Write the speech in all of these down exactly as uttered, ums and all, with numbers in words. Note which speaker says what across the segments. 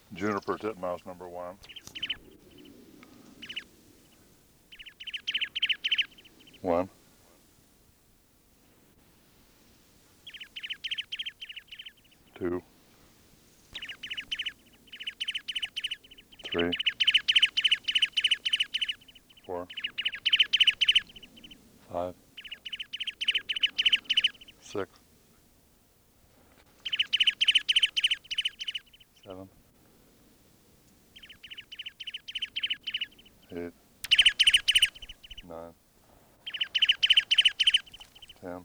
Speaker 1: Juniper titmouse number one. One. Two. Three. Four. Five. Six. Seven. Eight. Nine. Ten.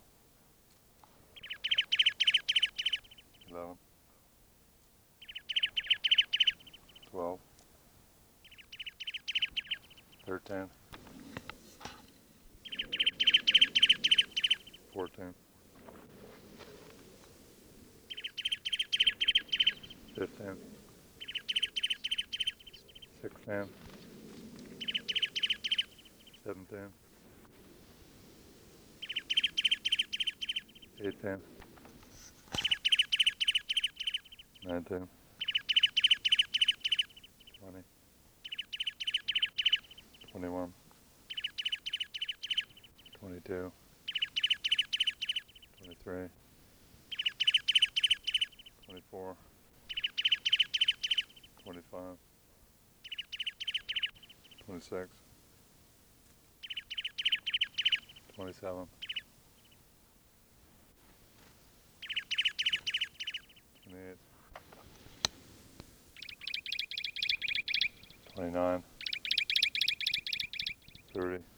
Speaker 1: Eleven. Twelve. Thirteen. Fourteen. Fifteen. Sixteen. Seventeen. Eighteen. Nineteen. Twenty. Twenty-one. Twenty-two. Twenty-three. Twenty-four. Twenty-five. Twenty-six. Twenty-seven. Twenty-eight. Twenty-nine. Thirty.